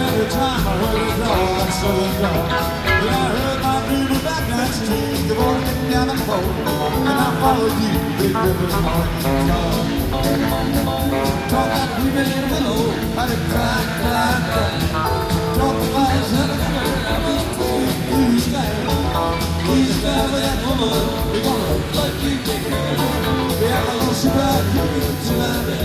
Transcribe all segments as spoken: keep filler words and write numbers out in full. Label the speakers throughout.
Speaker 1: every time I heard it all, that southern dog. When I heard my baby back dancing, the boy getting down the pole, and I followed you, big river morning star. Talk that baby in the low, how to cry, cry, cry. Talk about his head, who's that? He's the guy with that woman, we're gonna let you take her. Yeah, I'm gonna surprise you tonight.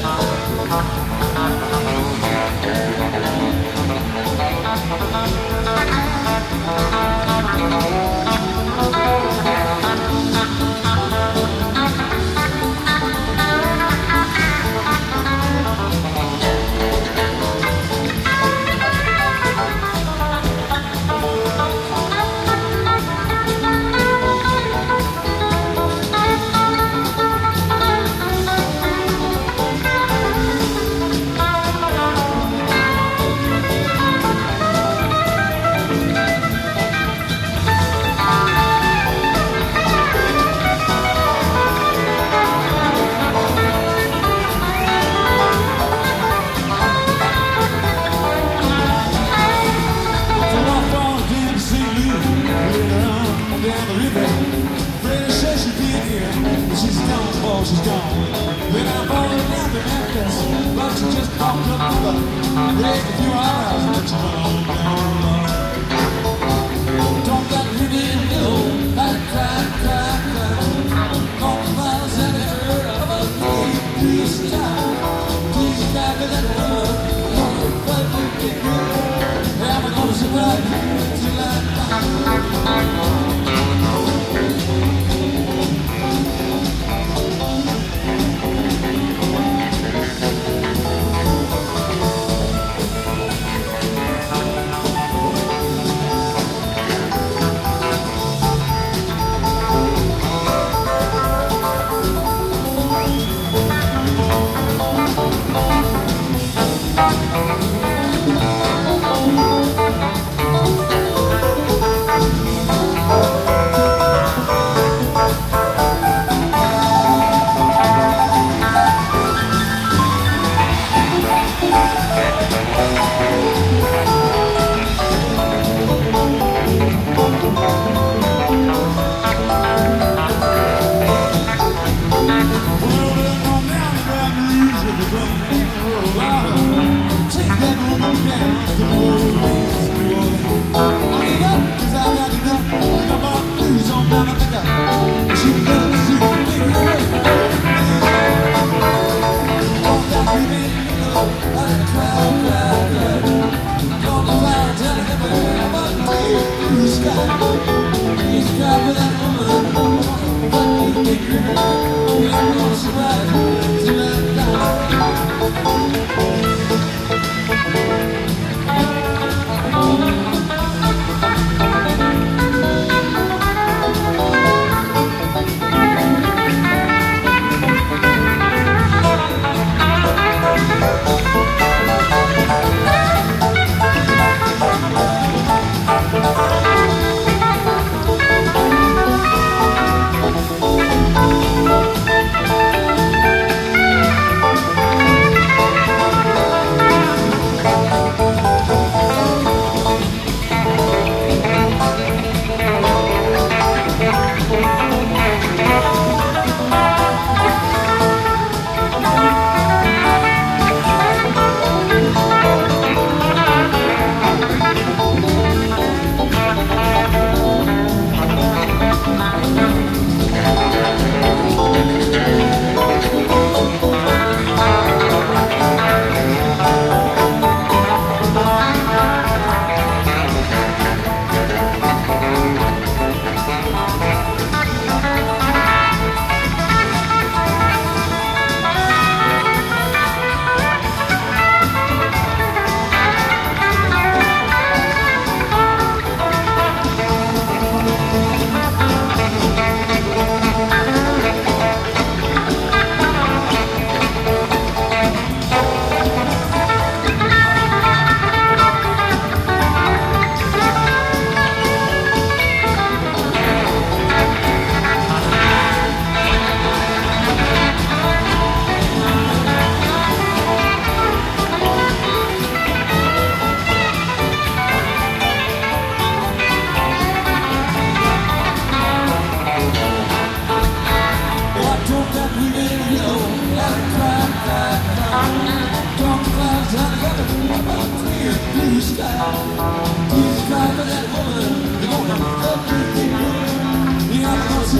Speaker 1: She's gone. Then I followed down to Memphis, but she just popped up the boat. Raised a few eyebrows and let you run down the road. Don't got me in the hole, I cry, cry, cry. Caught the miles and I heard of a peace time. Please die for that woman, but you get good. I'm gonna survive till I die.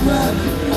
Speaker 1: breath.